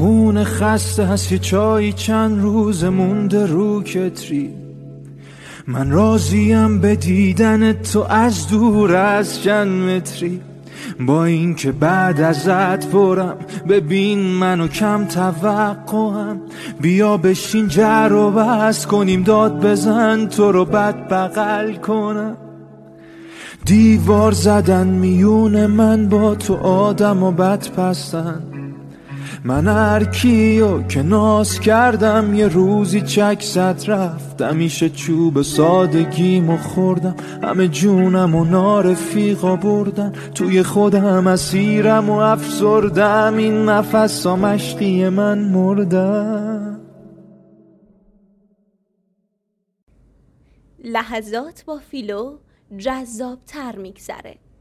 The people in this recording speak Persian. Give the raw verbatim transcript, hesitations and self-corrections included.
خون خسته هست، یه چایی چند روز مونده رو کتری. من راضیم به دیدن تو از دور از چند متری، با این که بعد ازت برم ببین منو کم توقعم. بیا بشین جر و بحث کنیم، داد بزن تو رو بد بغل کنم. دیوار زدن میون من با تو آدم و بد پستن. من هر کیو که ناز کردم یه روزی چک زد رفتم. میشه چوب سادگیمو خوردم، همه جونم و نارفیقا بردن. توی خودم اسیرم و افسردم، این نفسا مشقی من مردم. لحظات با فیلو جذاب تر میگذره.